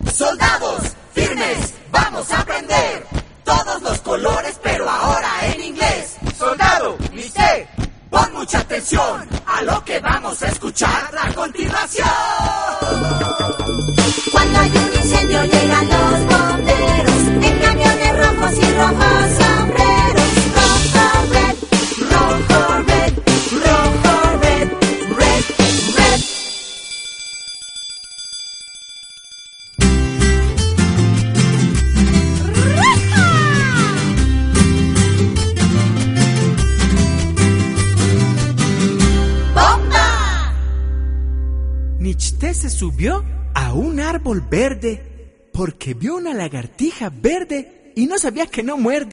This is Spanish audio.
Soldados, firmes, vamos a aprender todos los colores, pero ahora en inglés. Soldado, Mister, pon mucha atención a lo que vamos a escuchar a continuación. Cuando hay un incendio llegan los bomberos en camiones rojos y rojos sombreros. Rojo, red, rojo, red, rojo, red, red, red. ¡Bomba! Nichte se subió a un árbol verde porque vio una lagartija verde y no sabía que no muerde.